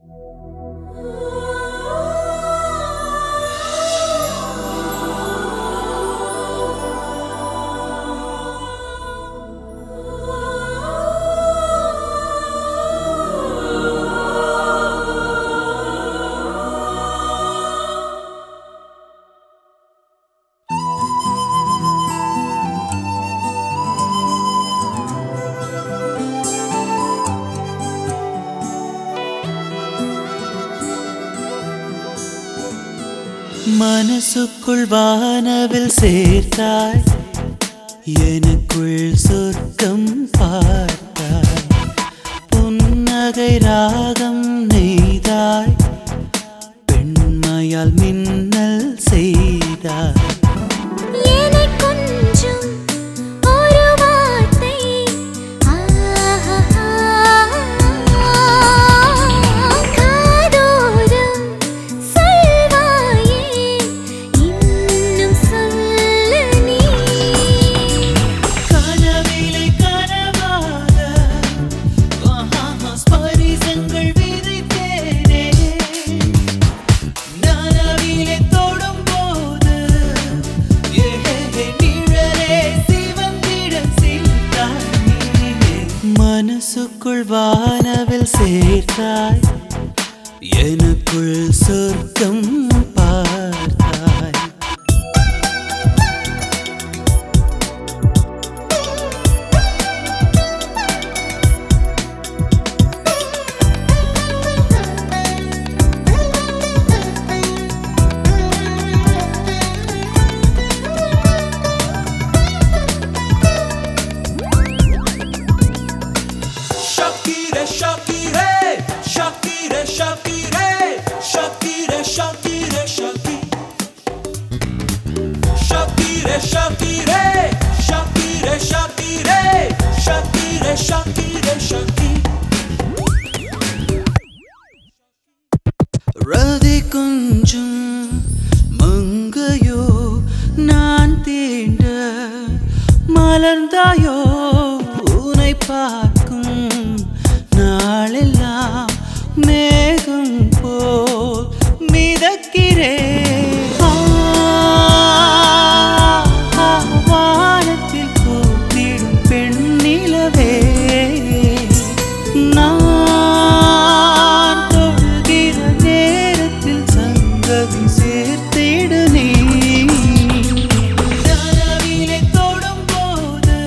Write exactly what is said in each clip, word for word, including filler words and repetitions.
மனசுக்குள் வானவில் சேர்த்தாய், எனக்குள் சொர்க்கம் பார்த்தாய். புன்னகை ராகம் நெய்தாய், பெண்மையால் மின்னல் செய்தாய். மனசுக்குள் வானவில் சேர்த்தாய், எனக்குள் சொர்க்கம் பார்த்தாய். ரதி கொஞ்சம் மங்கையோ நான் தீண்ட மலர்ந்தாயோ, உனை பார்க்கும் நாளெல்லாம் மேகம் போல் மிதக்கிறேன். வானத்தில் பூத்திடும் பெண்ணிலவே, நான் தொழுகிற நேரத்தில் சங்கதி சேர்த்திடு நீ. கனவிலே தொடும் போது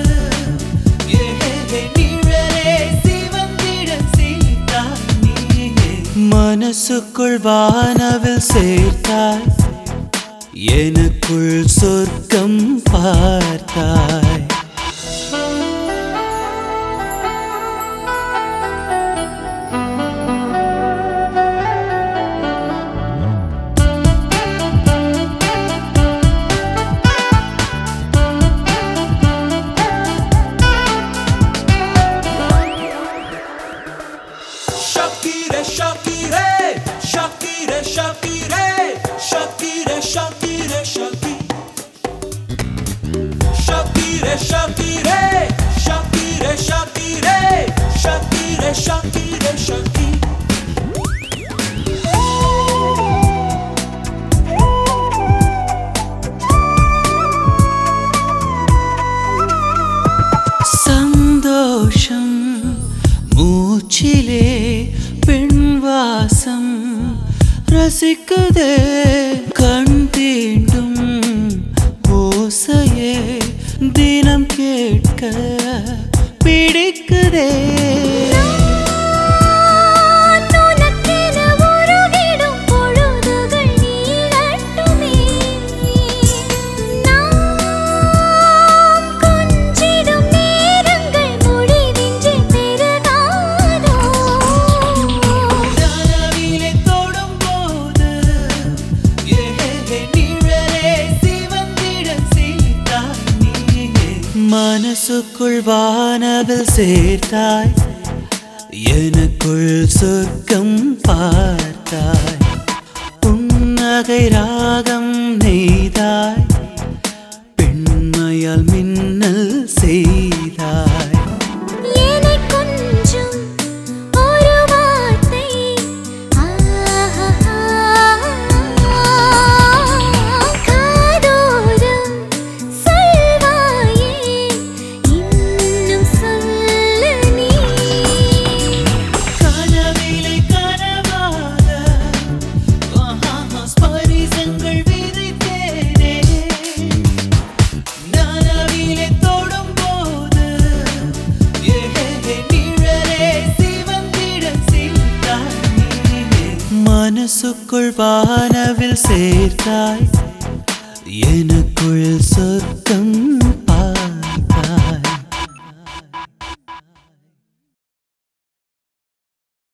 நிழலே சிவந்திட செய்தாய் நீ. மனசுக்குள் வானவில் சேர்த்தாய், எனக்குள் சொர்க்கம் பார்த்தாய். சந்தோஷம் மூச்சிலே பெண் வாசம் ரசிக்குதே, கண் தீண்டும் ஓசையே தினம் கேட்க பிடிக்குதே. மனசுக்குள் வானவில் சேர்த்தாய், எனக்குள் சொர்க்கம் பார்த்தாய். புன்னகை ராகம் நெய்தாய், பெண்மையால் மின்னல் செய்தாய். நெஞ்சுக்குள் வானவில் சேர்த்தாய் எனக்குள் சொர்க்கம்